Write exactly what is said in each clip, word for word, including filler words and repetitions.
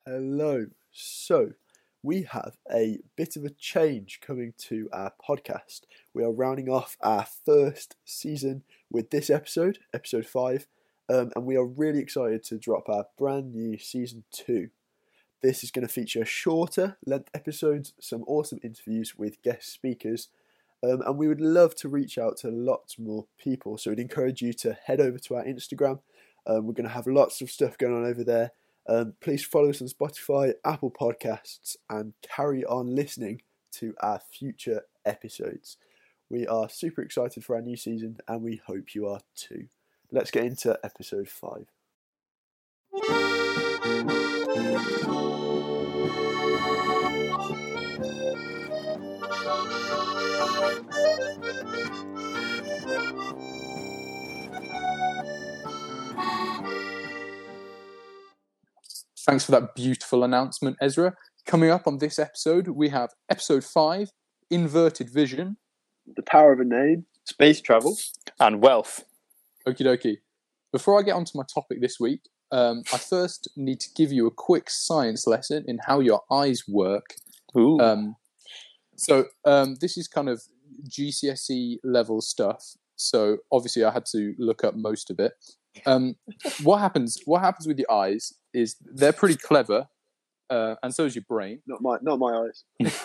Hello. So, we have a bit of a change coming to our podcast. We are rounding off our first season with this episode, episode five, um, and we are really excited to drop our brand new season two. This is going to feature shorter length episodes, some awesome interviews with guest speakers, um, and we would love to reach out to lots more people. So, we'd encourage you to head over to our Instagram. Um, we're going to have lots of stuff going on over there. Um, please follow us on Spotify, Apple Podcasts, and carry on listening to our future episodes. We are super excited for our new season, and we hope you are too. Let's get into episode five. Thanks for that beautiful announcement, Ezra. Coming up on this episode, we have episode five, Inverted Vision. The power of a name. Space travel. And wealth. Okie dokie. Before I get onto my topic this week, um, I first need to give you a quick science lesson in how your eyes work. Ooh. Um, so um, this is kind of G C S E level stuff. So obviously I had to look up most of it. Um, what happens? What happens with your eyes is they're pretty clever, uh, and so is your brain. Not my, not my eyes.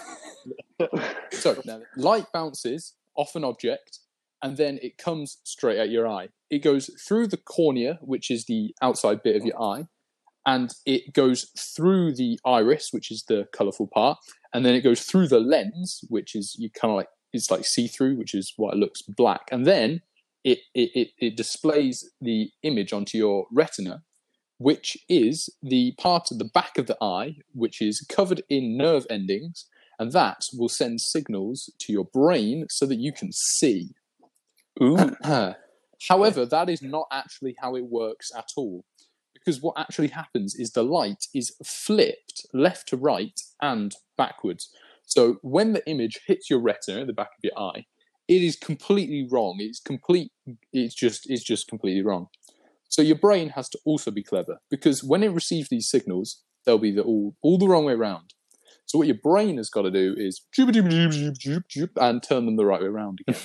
So now, light bounces off an object, and then it comes straight at your eye. It goes through the cornea, which is the outside bit of your eye, and it goes through the iris, which is the colourful part, and then it goes through the lens, which is you kind of like it's like see-through, which is why it looks black, and then It, it, it, it displays the image onto your retina, which is the part of the back of the eye, which is covered in nerve endings, and that will send signals to your brain so that you can see. Ooh. However, that is not actually how it works at all, because what actually happens is the light is flipped left to right and backwards. So when the image hits your retina, the back of your eye, it is completely wrong. It's complete. It's just. It's just completely wrong. So your brain has to also be clever, because when it receives these signals, they'll be the, all all the wrong way around. So what your brain has got to do is and turn them the right way around again.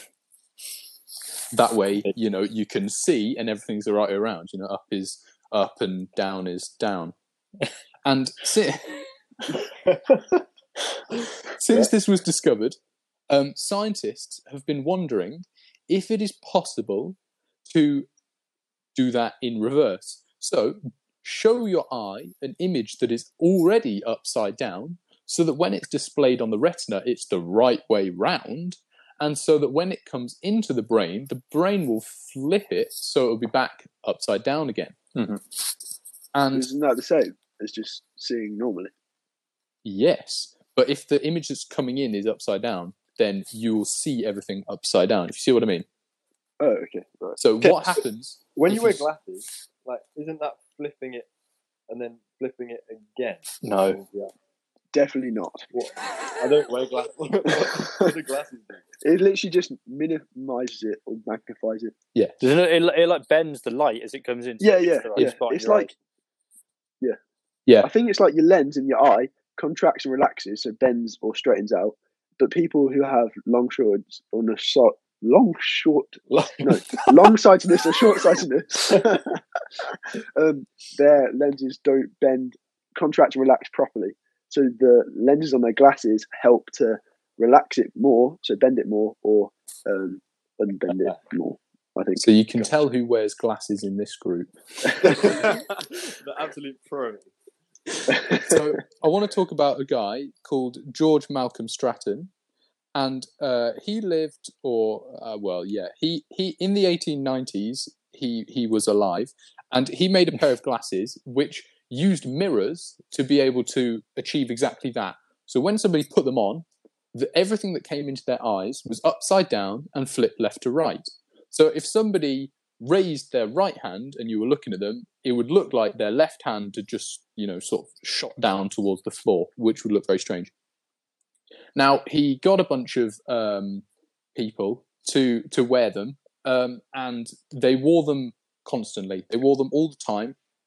That way, you know, you can see and everything's the right way around. You know, up is up and down is down. And si- since this was discovered, Um, scientists have been wondering if it is possible to do that in reverse. So, show your eye an image that is already upside down, so that when it's displayed on the retina, it's the right way round, and so that when it comes into the brain, the brain will flip it so it'll be back upside down again. Mm-hmm. And Isn't that the same as just seeing normally? Yes, but if the image that's coming in is upside down, then you'll see everything upside down. If you see what I mean. Oh, okay. Right. So Okay, what so happens When if you wear s- glasses, like, isn't that flipping it and then flipping it again? No. Yeah. Definitely not. What? I don't wear glasses. What do glasses do? It literally just minimizes it or magnifies it. Yeah. Doesn't it, it, it like bends the light as it comes in? so Yeah, it yeah, hits the right yeah. spot in It's your like, eyes. Yeah. I think it's like your lens in your eye contracts and relaxes, so bends or straightens out. But people who have long shorts on a so- long short no long sightedness or short sightedness, um, their lenses don't bend, contract and relax properly. So the lenses on their glasses help to relax it more, so bend it more, or um, unbend it more. I think. So you can tell who wears glasses in this group. The absolute pro. So I want to talk about a guy called George Malcolm Stratton, and uh, he lived, or uh, well, yeah, he he in the eighteen nineties he he was alive, and he made a pair of glasses which used mirrors to be able to achieve exactly that. So when somebody put them on, the, everything that came into their eyes was upside down and flipped left to right. So if somebody raised their right hand and you were looking at them, it would look like their left hand had just, you know, sort of shot down towards the floor, which would look very strange. Now, he got a bunch of um, people to to wear them, um, and they wore them constantly. They wore them all the time,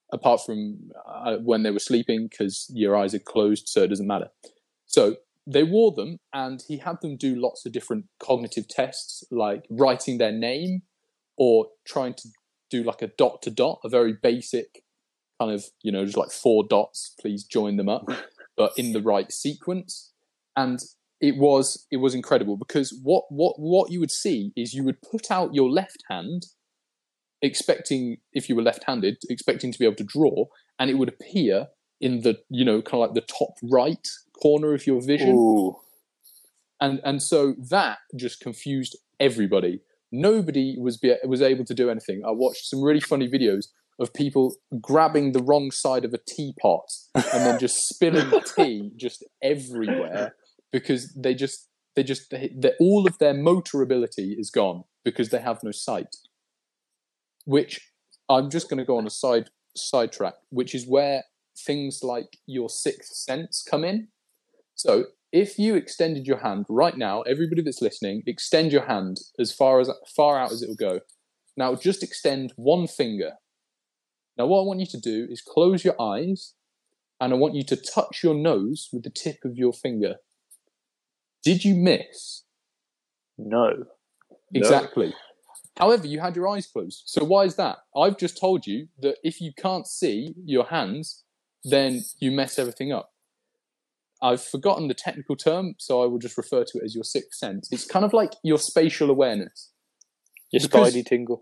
apart from uh, when they were sleeping, because your eyes are closed, so it doesn't matter. So they wore them, and he had them do lots of different cognitive tests, like writing their name or trying to do like a dot to dot, a very basic kind of, you know, just like four dots, please join them up, but in the right sequence. And it was it was incredible, because what what what you would see is you would put out your left hand, expecting, if you were left-handed, expecting to be able to draw, and it would appear in the, you know, kind of like the top right corner of your vision. Ooh. And and so that just confused everybody. Nobody was be, was able to do anything. I watched some really funny videos of people grabbing the wrong side of a teapot and then just spilling tea just everywhere, because they just they just they, they, all of their motor ability is gone because they have no sight. Which I'm just going to go on a side sidetrack, which is where things like your sixth sense come in. So if you extended your hand right now, everybody that's listening, extend your hand as far as far out as it will go. Now just extend one finger. Now what I want you to do is close your eyes, and I want you to touch your nose with the tip of your finger. Did you miss? No. Exactly. However, you had your eyes closed. So why is that? I've just told you that if you can't see your hands, then you mess everything up. I've forgotten the technical term, so I will just refer to it as your sixth sense. It's kind of like your spatial awareness. Your Because- spidey tingle.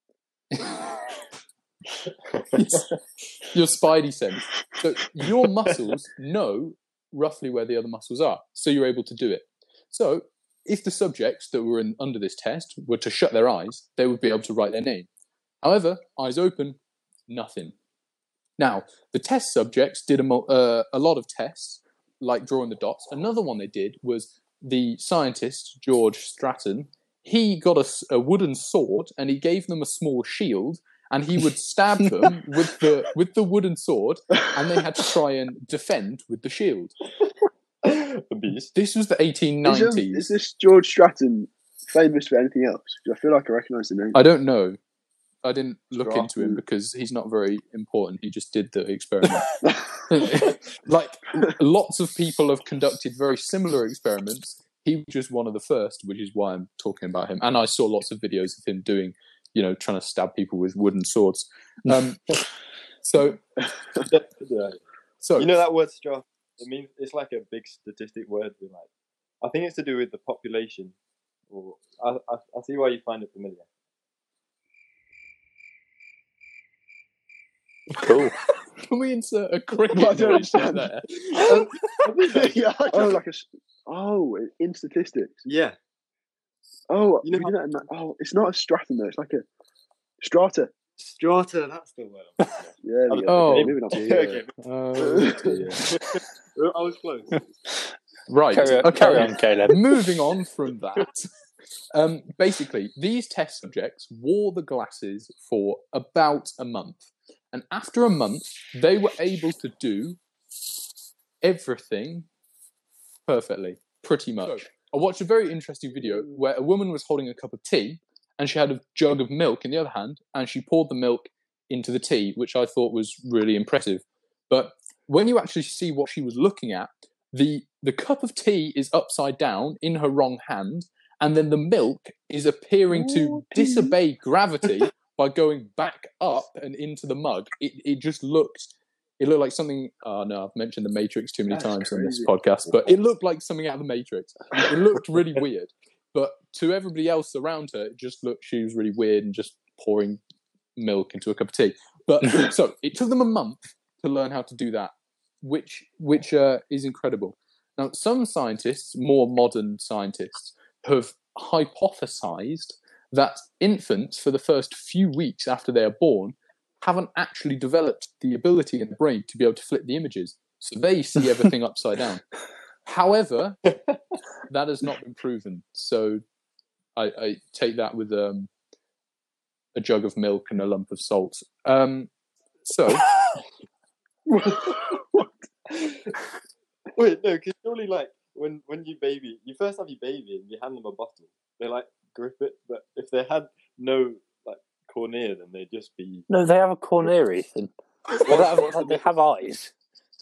Your spidey sense. So your muscles know roughly where the other muscles are, so you're able to do it. So if the subjects that were in, under this test were to shut their eyes, they would be able to write their name. However, eyes open, nothing. Now, the test subjects did a, mo- uh, a lot of tests, like drawing the dots. Another one they did was the scientist, George Stratton, he got a, s- a wooden sword, and he gave them a small shield, and he would stab them with the with the wooden sword, and they had to try and defend with the shield. The beast. This was the eighteen Is, um, nineties. is this George Stratton famous for anything else? 'Cause I feel like I recognise the name. I don't know. I didn't look Stratton. into him because he's not very important. He just did the experiment. Like, lots of people have conducted very similar experiments. He was just one of the first, which is why I'm talking about him. And I saw lots of videos of him doing, you know, trying to stab people with wooden swords. Um, so, so You know that word "straw"? It means it's like a big statistic word. With like, I think it's to do with the population. Or I, I, I see why you find it familiar. Cool. can we insert a cricket I don't noise right understand. there? Um, oh, like a s- oh, in statistics. Yeah. Oh, You know we how- do that in that- oh, it's not a Stratton though. It's like a strata. Strata, that's the word. I'm thinking Yeah, there we go. Oh, Okay, moving on. dear. Okay. Oh, dear. of. I was close. Right. Carry on, okay. carry on, Caleb. Moving on from that. Um, basically, these test subjects wore the glasses for about a month. And after a month, they were able to do everything perfectly, pretty much. I watched a very interesting video where a woman was holding a cup of tea, and she had a jug of milk in the other hand, and she poured the milk into the tea, which I thought was really impressive. But when you actually see what she was looking at, the the cup of tea is upside down in her wrong hand, and then the milk is appearing to Oh, disobey gravity by going back up and into the mug. It it just looked it looked like something. Oh no, I've mentioned the Matrix too many That's times on this crazy. podcast, but it looked like something out of the Matrix. It looked really weird, but to everybody else around her, it just looked she was really weird and just pouring milk into a cup of tea. But so it took them a month to learn how to do that, which which uh, is incredible. Now, some scientists, more modern scientists, have hypothesized that infants, for the first few weeks after they are born, haven't actually developed the ability in the brain to be able to flip the images. So they see everything upside down. However, that has not been proven. So I, I take that with um, a jug of milk and a lump of salt. Um, so... Wait, no, because surely, like, when, when you baby, you first have your baby and you hand them a bottle, they, like, grip it, but if they had no, like, cornea, then they'd just be... No, they have a cornea, Ethan. Well, that, that, they have eyes.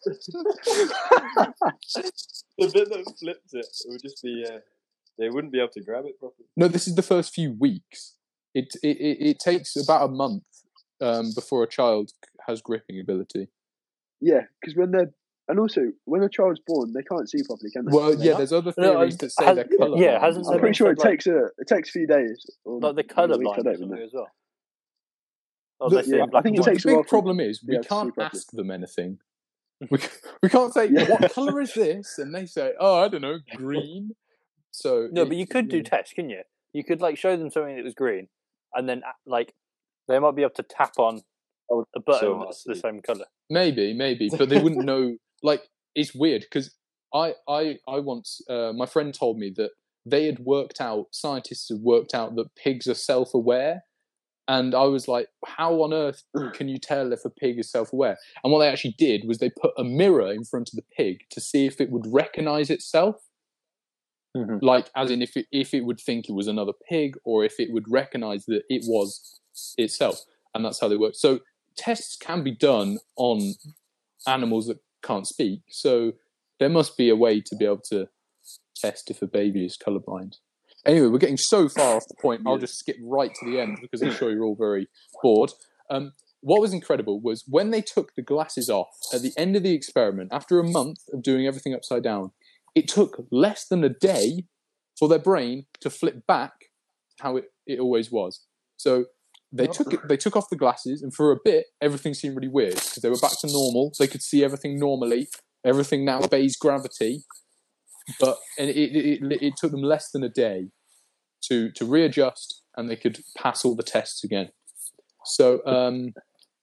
The bit that flips it, it would just be, uh, they wouldn't be able to grab it properly. No, this is the first few weeks. It it, it, it takes about a month um, before a child has gripping ability. Yeah, because when they're and also when a child's born, they can't see properly, can they? Well, They're yeah, not? there's other No, theories uh, that say has- they're colourblind. yeah, hasn't I'm there pretty been sure it said, like- takes a it takes a few days. Or Like the weeks, colourblind I or don't even something know. as well. Oh, The- they see yeah, in black I think and it the white. takes a while big for problem is be we able to see can't properly. ask them anything. We, we can't say, Yeah. what colour is this? And they say, oh, I don't know, green. So No, it- but you could do yeah. tests, couldn't you? You could like show them something that was green, and then uh, like they might be able to tap on Oh, a button so that's hard the to same colour. Maybe, maybe, but they wouldn't know. Like, it's weird because I, I, I once, uh, my friend told me that they had worked out, scientists had worked out that pigs are self-aware, and I was like, how on earth can you tell if a pig is self-aware? And what they actually did was they put a mirror in front of the pig to see if it would recognise itself, Mm-hmm. like as in if it if it would think it was another pig, or if it would recognise that it was itself, and that's how they work. So tests can be done on animals that can't speak, so there must be a way to be able to test if a baby is colourblind. Anyway, we're getting so far off the point, I'll just skip right to the end because I'm sure you're all very bored. Um, what was incredible was when they took the glasses off at the end of the experiment, after a month of doing everything upside down, it took less than a day for their brain to flip back to how it, it always was. So they took it, they took off the glasses, and for a bit, everything seemed really weird because they were back to normal. They could see everything normally. Everything now obeys gravity. But and it, it, it, it took them less than a day to, to readjust, and they could pass all the tests again. So um,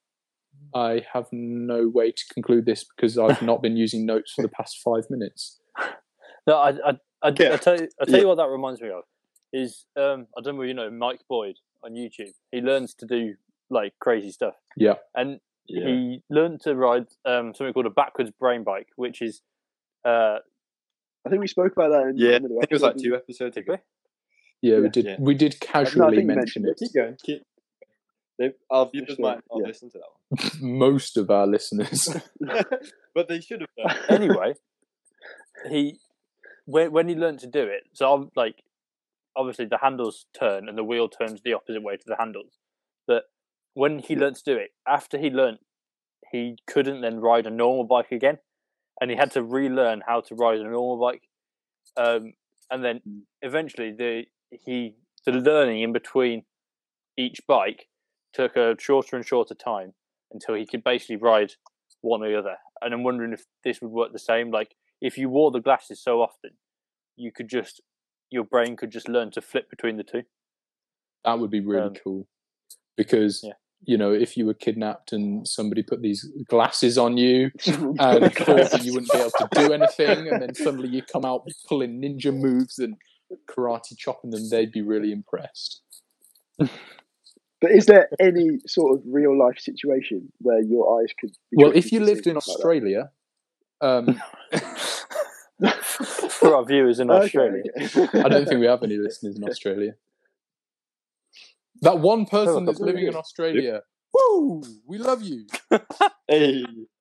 I have no way to conclude this because I've not been using notes for the past five minutes. No, I, I, I, Yeah. I tell you, I tell Yeah. you what that reminds me of is um, I don't know if you know Mike Boyd on YouTube. He learns to do like crazy stuff, Yeah. and Yeah. he learned to ride um, something called a backwards brain bike, which is uh, I think we spoke about that in Yeah, one of the I think it was like episodes, two episodes did ago. we? Yeah, we Yeah. did. Yeah. We did casually think you mention mentioned it. Keep going. Keep. They, our viewers Just, uh, might not yeah. listen to that Most of our listeners. one, but they should have done. Anyway, he when when he learned to do it, so I'm like obviously the handles turn and the wheel turns the opposite way to the handles. But when he learned to do it, after he learned, he couldn't then ride a normal bike again, and he had to relearn how to ride a normal bike. Um, and then eventually, the he the learning in between each bike took a shorter and shorter time until he could basically ride one or the other. And I'm wondering if this would work the same. Like if you wore the glasses so often, you could just your brain could just learn to flip between the two. That would be really Um, cool. Because, yeah. you know, if you were kidnapped and somebody put these glasses on you Um, and thought that you wouldn't be able to do anything, and then suddenly you come out pulling ninja moves and karate chopping them, they'd be really impressed. But is there any sort of real life situation where your eyes could be Well, tricked if you into lived seeing in like that? Australia, um, For our viewers in Okay, Australia. okay. I don't think we have any listeners in Australia. That one person that's living in Australia, woo, we love you. Hey.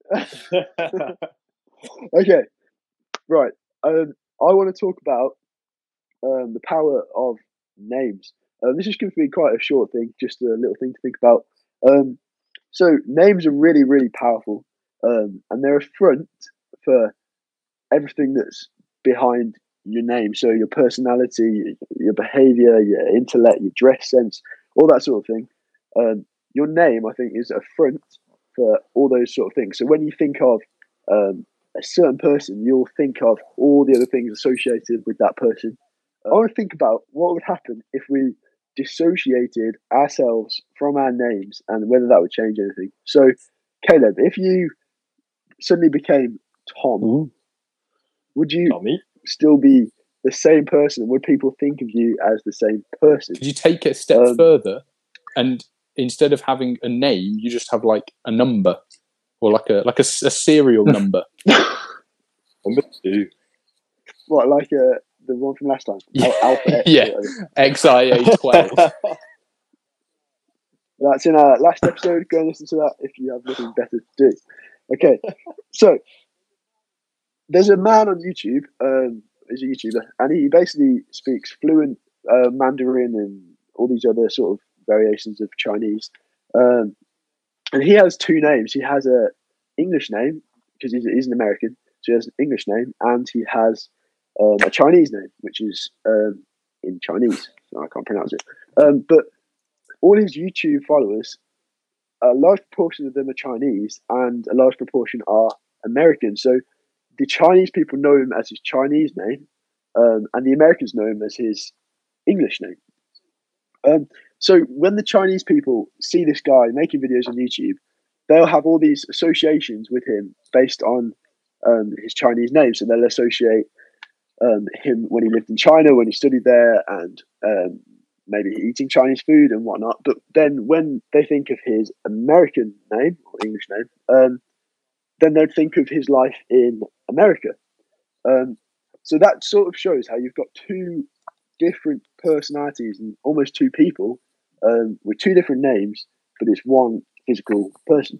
Okay, right. Um, I want to talk about um, the power of names. Uh, this is going to be quite a short thing, just a little thing to think about. Um, so names are really, really powerful, um, and they're a front for everything that's behind your name. So your personality, your behaviour, your intellect, your dress sense, all that sort of thing. Um, your name, I think, is a front for all those sort of things. So when you think of um, a certain person, you'll think of all the other things associated with that person. I want to think about what would happen if we dissociated ourselves from our names and whether that would change anything. So, Caleb, if you suddenly became Tom, Ooh. would you Tommy. still be the same person? Would people think of you as the same person? Could you take it a step Um, further, and instead of having a name, you just have like a number, or like a like a, s- a serial number? Number two. What, like uh, the one from last time? Yeah. Al- Alpha X. or Yeah. whatever. X I A twelve. That's in our last episode. Go and listen to that if you have nothing better to do. Okay, so there's a man on YouTube. Um, he's a YouTuber, and he basically speaks fluent uh, Mandarin and all these other sort of variations of Chinese. Um, and he has two names. He has a English name because he's, he's an American, so he has an English name, and he has um, a Chinese name, which is um, in Chinese. So I can't pronounce it. Um, but all his YouTube followers, a large proportion of them are Chinese, and a large proportion are American. So the Chinese people know him as his Chinese name, um, and the Americans know him as his English name. Um, so when the Chinese people see this guy making videos on YouTube, they'll have all these associations with him based on um, his Chinese name. So they'll associate um, him when he lived in China, when he studied there, and um, maybe eating Chinese food and whatnot. But then when they think of his American name or English name, um, then they'd think of his life in America. Um, so that sort of shows how you've got two different personalities and almost two people um, with two different names, but it's one physical person.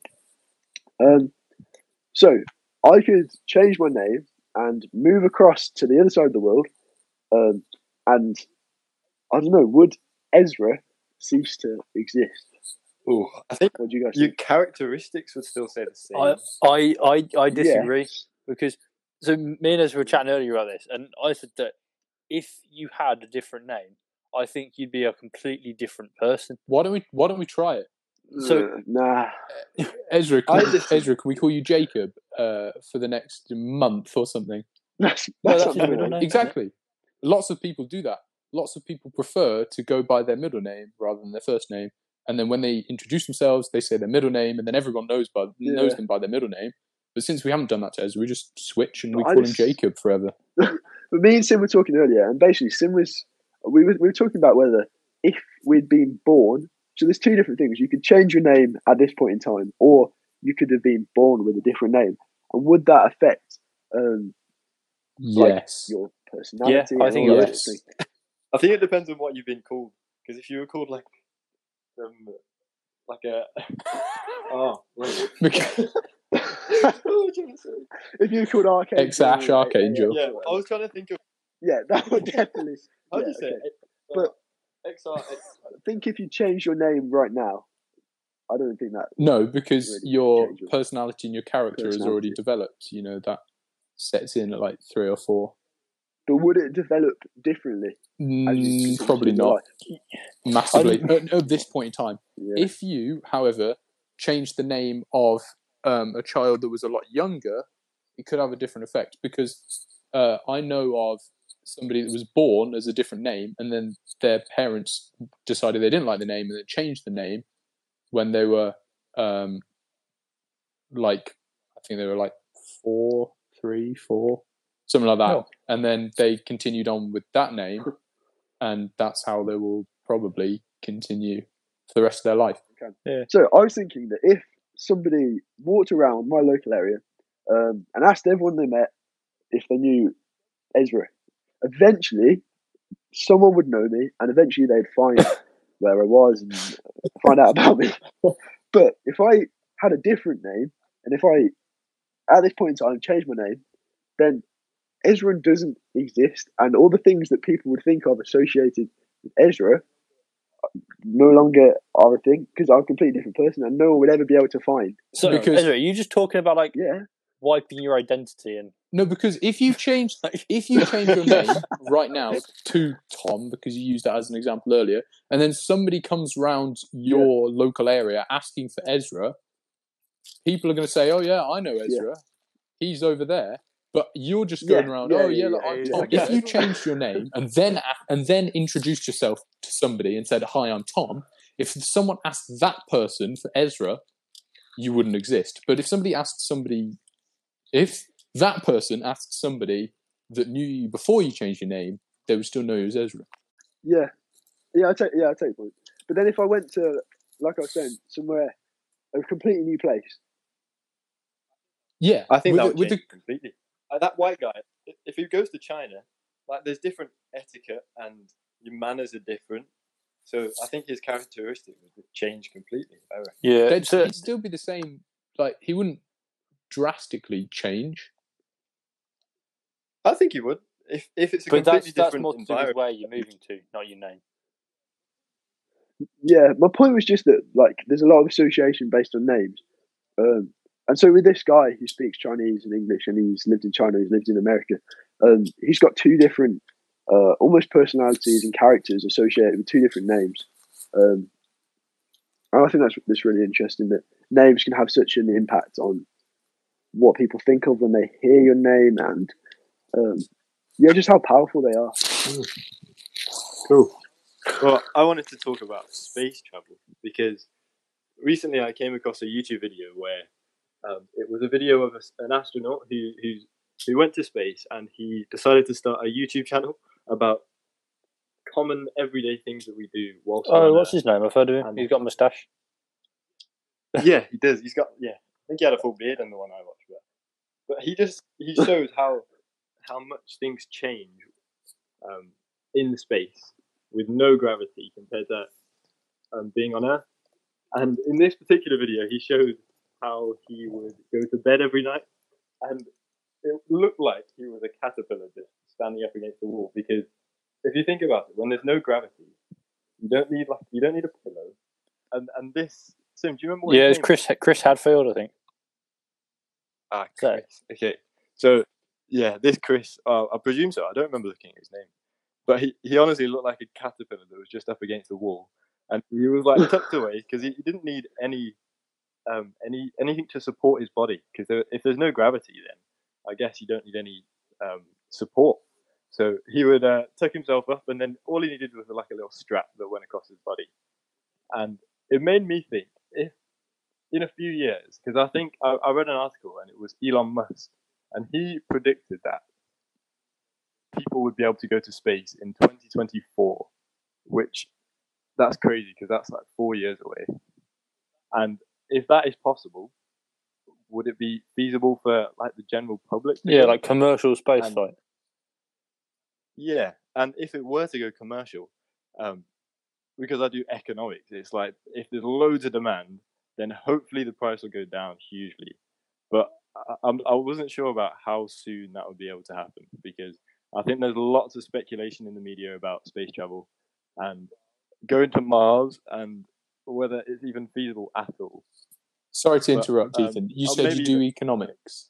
Um, so I could change my name and move across to the other side of the world, um, and I don't know, would Ezra cease to exist? Ooh, I think What do you guys your think? characteristics would still say the same. I, I, I, I disagree Yeah. because so me and us were chatting earlier about this, and I said that if you had a different name, I think you'd be a completely different person. Why don't we? Why don't we try it? So- Uh, nah. Ezra, I can, just- Ezra, can we call you Jacob uh, for the next month or something? That's, No, that's that's not his middle gonna- name. Exactly. Lots of people do that. Lots of people prefer to go by their middle name rather than their first name. And then when they introduce themselves, they say their middle name, and then everyone knows by knows Yeah. them by their middle name. But since we haven't done that to Ezra, we just switch and we I call just- him Jacob forever. But me and Sim were talking earlier, and basically Sim was we were we were talking about whether if we'd been born. So there's two different things. You could change your name at this point in time, or you could have been born with a different name. And would that affect um, like Yes. your personality? Yeah, I and think all it that would. sort of thing? I think it depends on what you've been called. Because if you were called like, um, like a, oh wait, Because- What was I trying to say? If you were called Archangel, Ex-Ash uh, Archangel. Yeah, I was trying to think of yeah, that would definitely. how yeah, do you say okay. it? But- X R X. I think if you change your name right now, I don't think that. No, because Really your change your personality and your character has already personality. developed. You know, that sets in at like three or four. But would it develop differently? as you Mm, continue probably through your not. life? Massively. At, at this point in time. Yeah. If you, however, changed the name of um, a child that was a lot younger, it could have a different effect. Because uh, I know of somebody that was born as a different name, and then their parents decided they didn't like the name, and they changed the name when they were um, like, I think they were like four, three, four, something like that. No. And then they continued on with that name, and that's how they will probably continue for the rest of their life. So I was thinking that if somebody walked around my local area um, and asked everyone they met if they knew Ezra, eventually someone would know me, and eventually they'd find where I was and find out about me. But if I had a different name, and if I, at this point in time, changed my name, then Ezra doesn't exist, and all the things that people would think of associated with Ezra no longer are a thing, because I'm a completely different person, and no one would ever be able to find. So, Because- Ezra, are you just talking about like Yeah, wiping your identity and No, because if you change if you change your name right now to Tom, because you used that as an example earlier, and then somebody comes round your local area asking for Ezra, people are going to say, "Oh yeah, I know Ezra. He's over there." But you're just going Yeah, around, yeah, "Oh yeah, yeah, look, yeah, I'm yeah, Tom." I get If you it. changed your name and then and then introduced yourself to somebody and said, "Hi, I'm Tom," if someone asked that person for Ezra, you wouldn't exist. But if somebody asked somebody, if that person asked somebody that knew you before you changed your name, they would still know you as Ezra. yeah, yeah. I take yeah, I take your point. But then if I went to, like I was saying, somewhere a completely new place, Yeah, I think with that the- would with change the- completely. Like that white guy, i- if he goes to China, like there's different etiquette and your manners are different So I think his characteristic would change completely. I reckon. Yeah, They'd, so, he'd still be the same. Like he wouldn't drastically change. I think he would. If if it's a but completely that's that's different more to do with environment. where you're moving to, not your name. Yeah, my point was just that like there's a lot of association based on names, um, and so with this guy who speaks Chinese and English, and he's lived in China, he's lived in America, um, he's got two different, uh, almost personalities and characters associated with two different names, um, and I think that's that's really interesting that names can have such an impact on what people think of when they hear your name, and um, yeah, just how powerful they are. Cool. Well, I wanted to talk about space travel because recently I came across a YouTube video where um, it was a video of a, an astronaut who, who who went to space, and he decided to start a YouTube channel about common everyday things that we do whilst we're Oh, on what's Earth. his name? I've heard of him. And- He's got a moustache. Yeah, he does. He's got yeah. I think he had a full beard in the one I watched, but but he just he shows how how much things change um, in space with no gravity compared to um, being on Earth. And in this particular video, he showed how he would go to bed every night, and it looked like he was a caterpillar just standing up against the wall. Because if you think about it, when there's no gravity, you don't need like you don't need a pillow. And and this, Sim, do you remember? What Yeah, his it's name Chris Chris Hadfield, I think. Ah, So- Chris. Okay, so yeah, this Chris, uh, I presume so. I don't remember looking at his name, but he, he honestly looked like a caterpillar that was just up against the wall, and he was like tucked away because he, he didn't need any um any anything to support his body. Because there, if there's no gravity, then I guess you don't need any um support. So he would uh, tuck himself up, and then all he needed was like a little strap that went across his body, and it made me think if. In a few years, because I think I, I read an article and it was Elon Musk, and he predicted that people would be able to go to space in twenty twenty-four, which that's crazy because that's like four years away. And if that is possible, would it be feasible for like the general public? To Yeah, go? like commercial space And- flight. Yeah, and if it were to go commercial, um, because I do economics, it's like if there's loads of demand, then hopefully the price will go down hugely. But I, I'm, I wasn't sure about how soon that would be able to happen, because I think there's lots of speculation in the media about space travel and going to Mars and whether it's even feasible at all. Sorry to But, interrupt, um, Ethan. You uh, said you maybe do even- economics.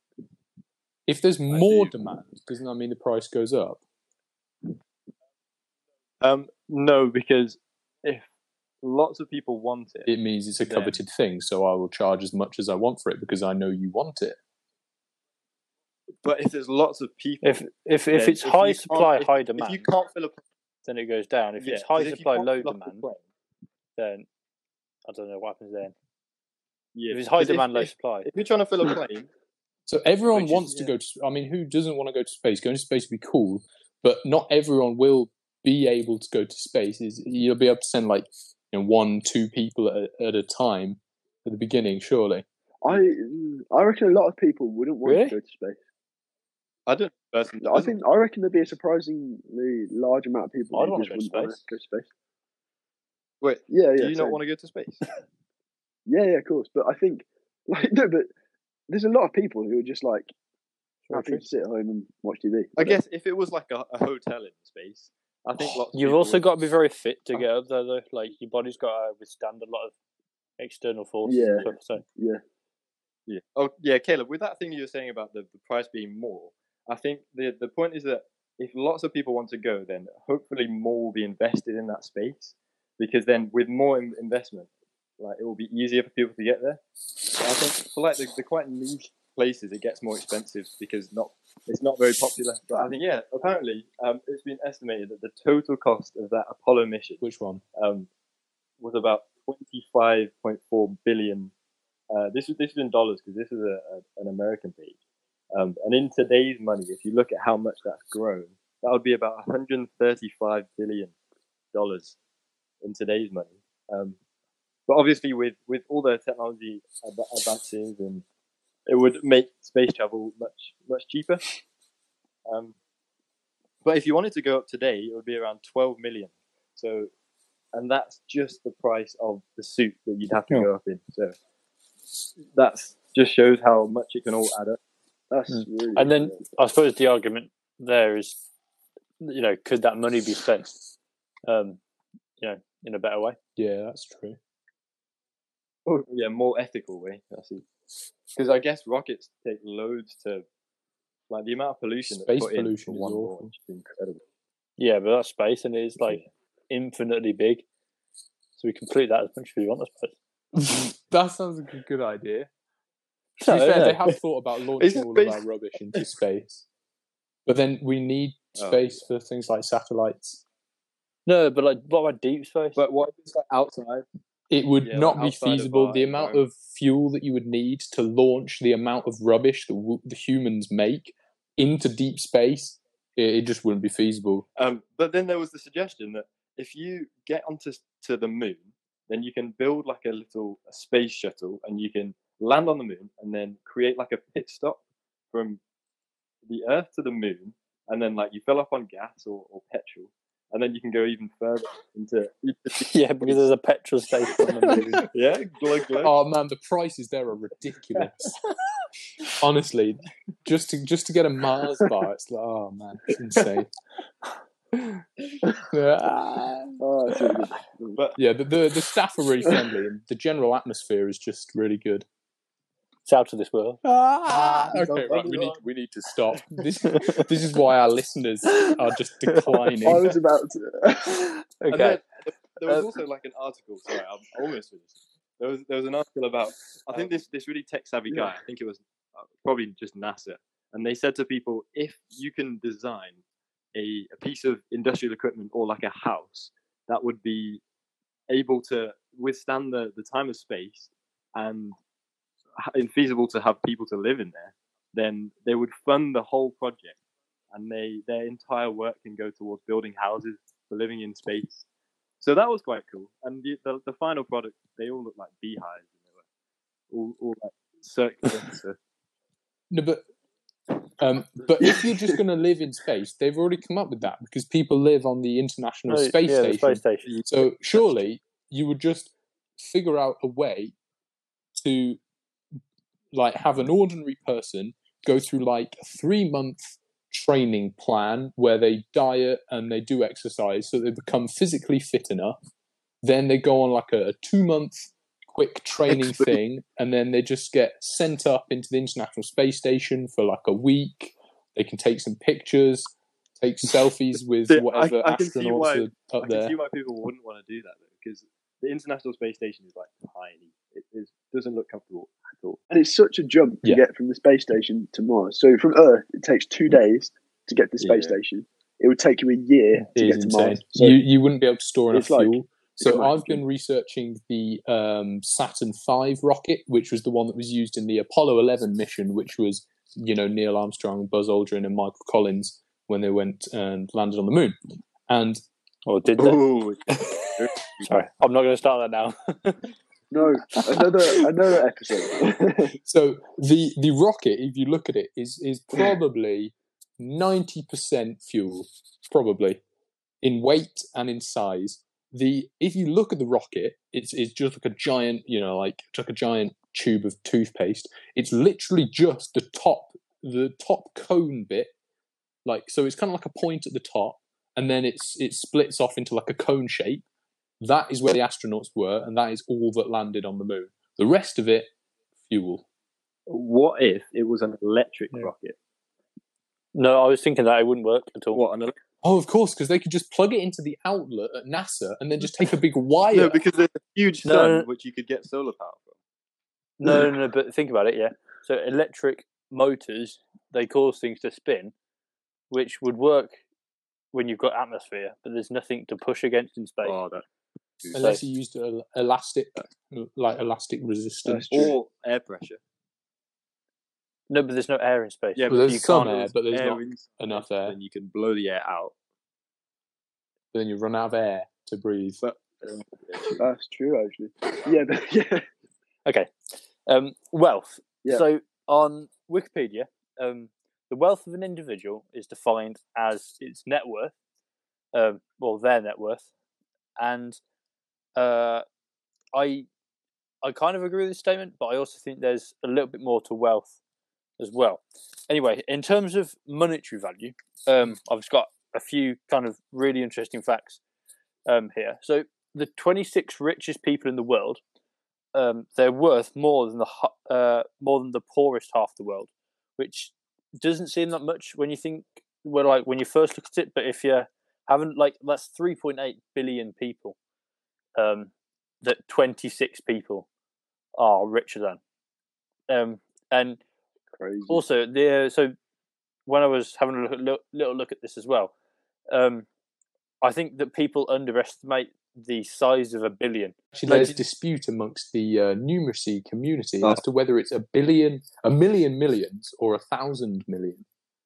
If there's more do. demand, doesn't that mean the price goes up? Um, no, because if lots of people want it, It means it's a Then- coveted thing, so I will charge as much as I want for it because I know you want it. but if there's lots of people, If if if then it's if high you supply, can't- if- high If demand, you can't fill a then it goes down. If yeah, it's high 'cause if you supply, can't low fill up a demand, plane- then I don't know what happens then. yeah, If it's high 'cause demand, low if, supply. if you're trying to fill a plane, So everyone Which is- wants to yeah. go to. I mean, who doesn't want to go to space? Going to space would be cool, but not everyone will be able to go to space. Is you'll be able to send like you know one, two people at a, at a time at the beginning, surely. I I reckon a lot of people wouldn't want Really? to go to space. I don't personally. I think I reckon there'd be a surprisingly large amount of people I'd who wanna just go to wouldn't want space. to go to space. Wait, Yeah, yeah. do you not same. want to go to space? Yeah, yeah, of course. But I think like no, but there's a lot of people who are just like happy to sit at home and watch T V. I guess if it was like a, a hotel in space, I think lots. Of You've people also would, got to be very fit to Uh, get up there, though. Like your body's got to withstand a lot of external forces. Yeah. And stuff, so Yeah, Yeah. Oh, yeah, Caleb. With that thing you were saying about the, the price being more, I think the the point is that if lots of people want to go, then hopefully more will be invested in that space, because then with more in- investment, like it will be easier for people to get there. But I think for like the, the quite niche places, it gets more expensive because not it's not very popular. But I think yeah, apparently um, it's been estimated that the total cost of that Apollo mission Which one? um, was about twenty-five point four billion. Uh, this is this is in dollars because this is a, a, an American page. Um, and in today's money, if you look at how much that's grown, that would be about one hundred thirty-five billion dollars in today's money. Um, but obviously, with, with all the technology ad- advances, and it would make space travel much much cheaper. Um, but if you wanted to go up today, it would be around twelve million. So and that's just the price of the suit that you'd have to Yeah. go up in. So that's just shows how much it can all add up. That's Mm. really. And then good. I suppose the argument there is, you know, could that money be spent, um, you know, in a better way? Yeah, that's true. Oh, yeah, more ethical way. I see. Because I guess rockets take loads to, like the amount of pollution that's Space put in pollution for is one awful. launch is incredible. Yeah, but that's space, and it's like infinitely big. So we complete that as much as we want, I suppose. That sounds like a good idea. To No, be fair, no. they have thought about launching Isn't all of space- our rubbish into space. But then we need Oh. space for things like satellites. No, but like, what about deep space? But what if it's like outside? It would Yeah, not like be outside of feasible. our The amount of fuel that you would need to launch the amount of rubbish that w- the humans make into deep space, it, it just wouldn't be feasible. Um, but then there was the suggestion that if you get onto to the moon, then you can build like a little a space shuttle, and you can land on the moon, and then create like a pit stop from the Earth to the moon, and then like you fill up on gas or, or petrol, and then you can go even further into. Yeah, because there's a petrol station on the moon. Yeah, glug glug. Oh man, the prices there are ridiculous. Honestly, just to just to get a Mars bar, it's like, oh man, it's insane. Yeah. Oh, that's really good. But Yeah, the, the the staff are really friendly, and the general atmosphere is just really good. It's out of this world. Ah, It's okay, not right. funny, We need right? we need to stop. This this is why our listeners are just I declining. was about to. and Okay. then there was Um, also like an article. Sorry, I'm almost finished. There was there was an article about. I think this this really tech savvy guy. I think it was uh, probably just NASA, and they said to people, if you can design a, a piece of industrial equipment or like a house that would be able to withstand the, the time of space and ha- infeasible to have people to live in there, then they would fund the whole project, and they their entire work can go towards building houses for living in space. So that was quite cool. And the the, the final product, they all look like beehives, and they were all, all like circular. So No, but um, but if you're just going to live in space, they've already come up with that because people live on the International Oh, Space yeah, the Station. space station. So surely you would just figure out a way to like have an ordinary person go through like a three month training plan where they diet and they do exercise so they become physically fit enough. Then they go on like a, a two month quick training thing, and then they just get sent up into the International Space Station for like a week. They can take some pictures, take selfies with See, I- whatever I can see astronauts why- are I up can there. see why people wouldn't want to do that though, because the International Space Station is like tiny. It is, doesn't look comfortable at all. And it's such a jump to Yeah. get from the space station to Mars. So from Earth, it takes two days to get to the space Yeah. station. It would take you a year to It get is to insane. Mars. So you you wouldn't be able to store enough it's like- fuel. So quite I've been researching the um, Saturn five rocket, which was the one that was used in the Apollo eleven mission, which was, you know, Neil Armstrong, Buzz Aldrin, and Michael Collins when they went and landed on the moon. And Or did they? Ooh, Sorry, I'm not going to start that now. no, another another episode. so the the rocket, if you look at it, is is probably ninety percent fuel, probably in weight and in size. The if you look at the rocket, it's it's just like a giant, you know, like it's like a giant tube of toothpaste. It's literally just the top, the top cone bit, like so. It's kind of like a point at the top, and then it's it splits off into like a cone shape. That is where the astronauts were, and that is all that landed on the moon. The rest of it, fuel. what if it was an electric Yeah. rocket? No, I was thinking that it wouldn't work at all. What? An ele- Oh, of course, because they could just plug it into the outlet at NASA and then just take a big wire. No, because there's a huge No, sun no, no. which you could get solar power from. No, no, no, but think about it, yeah. So electric motors, they cause things to spin, which would work when you've got atmosphere, but there's nothing to push against in space. Oh, that. Unless you used el- elastic, like elastic resistance. That's true. Or air pressure. No, but there's no air in space. Yeah, Well, but there's you some can't air, but there's air not inside, enough air. Then you can blow the air out. Then you run out of air to breathe. But That's true, actually. Yeah, but, yeah. Okay. Um, wealth. Yeah. So on Wikipedia, um, the wealth of an individual is defined as its net worth, um, well, their net worth, and uh, I I kind of agree with this statement, but I also think there's a little bit more to wealth as well. Anyway, in terms of monetary value, um, I've just got a few kind of really interesting facts um, here. So the twenty-six richest people in the world, um, they're worth more than the uh, more than the poorest half of the world, which doesn't seem that much when you think well, like when you first look at it. But if you haven't, like, that's three point eight billion people. Um, that twenty-six people are richer than, um, and Crazy. also the so when I was having a look at, look, little look at this as well, um, I think that people underestimate the size of a billion. Actually, there's dispute amongst the uh, numeracy community Oh. as to whether it's a billion, a million millions, or a thousand million.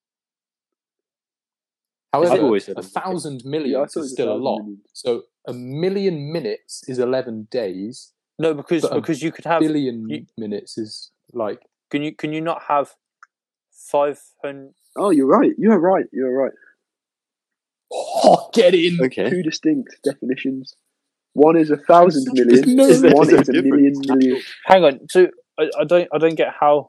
I've However, always said a it. thousand Yeah, I millions thought it is was a still a thousand lot. millions. So a million minutes is eleven days. No, because But a because you could have billion you- minutes is like can you can you not have five hundred? Oh, you're right. You're right. You're right. oh, get in. Okay. Two distinct definitions. One is a thousand Such a million. good- no, Is there- One is there is a a million difference? million. Hang on, so I, I don't I don't get how.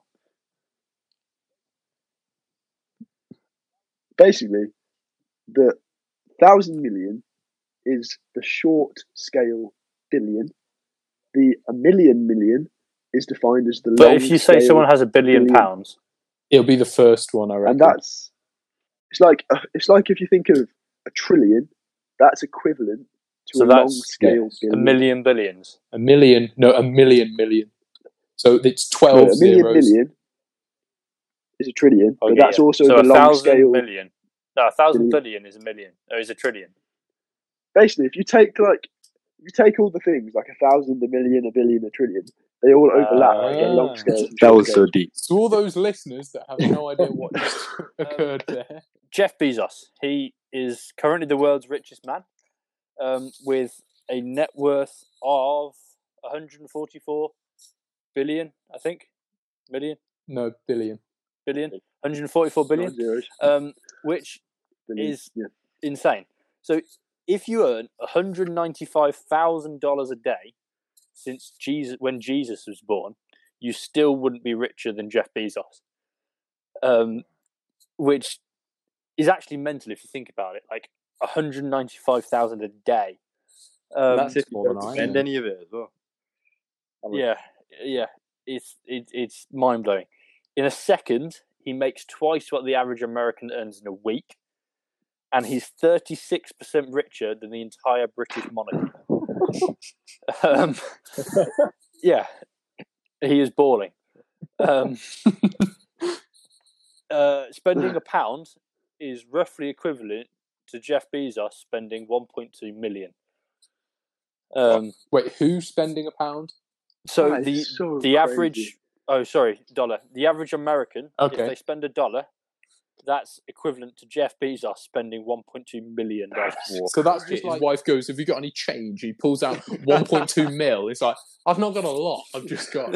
Basically, the thousand million is the short scale billion. The a million million is defined as the long But if you say scale, someone has a billion billion. pounds, it'll be the first one, I reckon. and that's it's like uh, it's like if you think of a trillion, that's equivalent to So a long that's- scale yeah, a billion. million billions. a million. No, a million million. So it's twelve No, a million zeros. million is a trillion, Okay, but that's yeah. also so the a long thousand scale. million. No, a thousand billion. billion is a million. Or is a trillion. Basically, if you take like if you take all the things like a thousand, a million, a billion, a trillion, they all overlap. Ah. They get long scales. And That short was so scales. deep. To all those listeners that have no idea what just occurred there. Jeff Bezos. He is currently the world's richest man, um, with a net worth of one hundred forty-four billion, I think, million, No, billion. billion, one hundred forty-four billion, Not zeros. um, which Billion. is Yeah. insane. So if you earn one hundred ninety-five thousand dollars a day since Jesus, when Jesus was born, you still wouldn't be richer than Jeff Bezos, um, which is actually mental if you think about it. Like one hundred ninety-five thousand a day. Um, And that's if you more than don't I spend know. any of it as well. I mean, yeah, yeah, it's it, it's mind blowing. In a second, he makes twice what the average American earns in a week, and he's thirty-six percent richer than the entire British monarchy. um, yeah, he is balling. Um, uh, spending a pound is roughly equivalent to Jeff Bezos spending one point two million. Um, Wait, who's spending a pound? so That is the so the crazy. average, oh sorry, dollar. The average American, Okay. if they spend a dollar, that's equivalent to Jeff Bezos spending one point two million dollars. So that's just his wife goes, "Have you got any change?" He pulls out one point two mil. It's like, I've not got a lot. I've just got.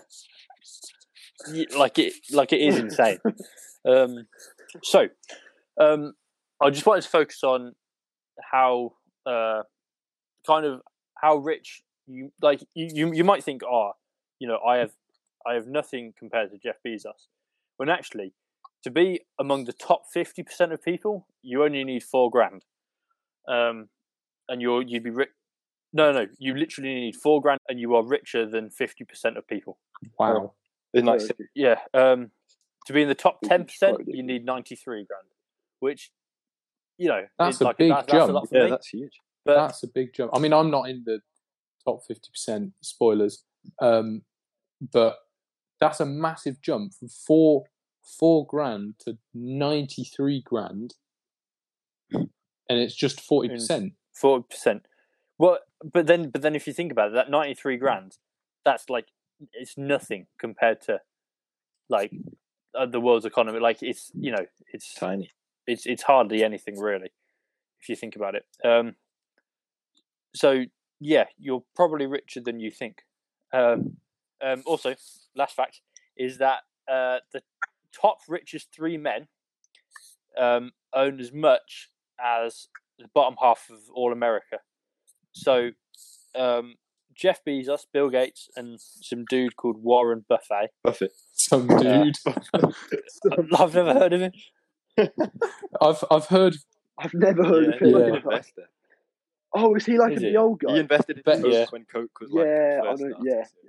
like it, like it is insane. Um, so, um, I just wanted to focus on how, uh, kind of how rich you like. You, you you might think, oh, you know, I have I have nothing compared to Jeff Bezos. When actually, to be among the top fifty percent of people, you only need four grand, um, and you're you'd be rich. No, no, you literally need four grand, and you are richer than fifty percent of people. Wow. It's like Okay. Yeah. Um, to be in the top Which ten is percent, quite you ridiculous. need ninety-three grand, which, you know, That's is a like big that's, that's a jump. lot for yeah, me. that's huge. But That's a big jump. I mean, I'm not in the top fifty percent, spoilers, um, but that's a massive jump from four four grand to ninety-three grand, and it's just forty percent. forty percent. Well, but then, but then, if you think about it, that ninety-three grand, that's like it's nothing compared to like uh, the world's economy. Like it's you know it's Tiny. it's it's hardly anything really, if you think about it. Um, so yeah, you're probably richer than you think. Um, um, also, last fact is that uh, the top richest three men um, own as much as the bottom half of all America. So um, Jeff Bezos, Bill Gates, and some dude called Warren Buffett. Buffett. Some dude. I've never heard of him. I've I've heard. I've never heard Yeah, of him. Like Yeah. an investor. Oh, is he like Is the he? old guy? He invested in But, Coke yeah. when Coke was like Yeah, I first know, started, yeah, so-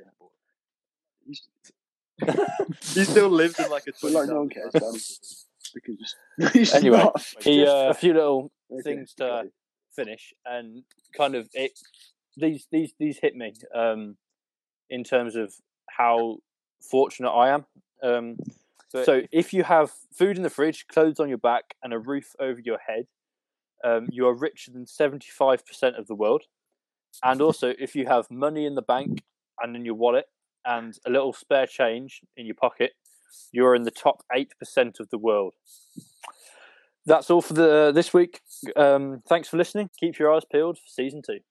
yeah. He still lives in like a But like no one cares about him because he's Anyway, not. He, Just- uh, a few little okay, things to okay. finish, and kind of it. These these these hit me um, in terms of how fortunate I am. Um, so if you have food in the fridge, clothes on your back, and a roof over your head, um, you are richer than seventy-five percent of the world. And also, if you have money in the bank and in your wallet and a little spare change in your pocket, you're in the top eight percent of the world. That's all for the this week. Um, thanks for listening. Keep your eyes peeled for season two.